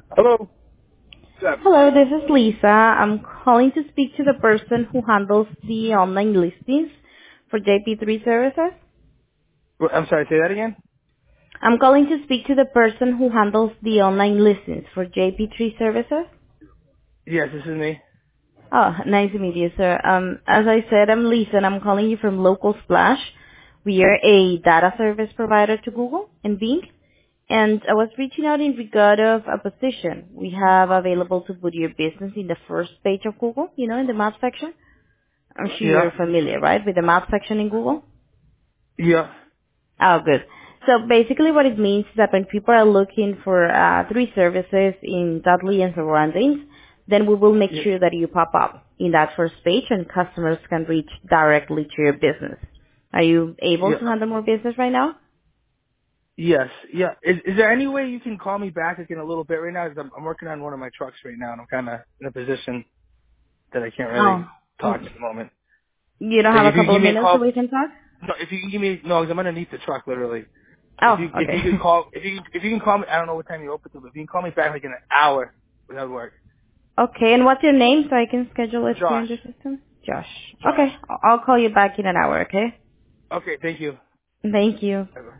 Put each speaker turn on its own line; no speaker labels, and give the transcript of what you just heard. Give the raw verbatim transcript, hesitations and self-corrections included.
Hello. Seb.
Hello, this is Lisa. I'm calling to speak to the person who handles the online listings for J P three services.
Well, I'm sorry, say that again?
I'm calling to speak to the person who handles the online listings for J P three services.
Yes, this is me.
Oh, nice to meet you, sir. Um, as I said, I'm Lisa, and I'm calling you from Local Splash. We are a data service provider to Google and Bing, and I was reaching out in regard of a position we have available to put your business in the first page of Google, you know, in the map section. I'm sure
Yeah.
you're familiar, right, with the map section in Google?
Yeah.
Oh, good. So basically what it means is that when people are looking for uh, three services in Dudley and surroundings, then we will make
Yeah.
sure that you pop up in that first page and customers can reach directly to your business. Are you able
Yeah.
to handle more business right now?
Yes. Yeah. Is, is there any way you can call me back like in a little bit right now? 'Cause I'm, I'm working on one of my trucks right now, and I'm kind of in a position that I can't
Oh.
really talk
Mm.
at the moment.
You don't
Like
have a
if you
couple
give
of
me a
minutes so
call,
we can talk?
no, if you can give me no, 'cause I'm underneath the truck literally. If
Oh,
you if you
okay.
could call if you if you can call me, I don't know what time you open to, but if you can call me back like in an hour, that would work.
Okay, and what's your name so I can schedule it here in
Josh.
the system? Josh.
Josh.
Okay, I'll I'll call you back in an hour, okay?
Okay. Thank you.
Thank you.
Bye-bye.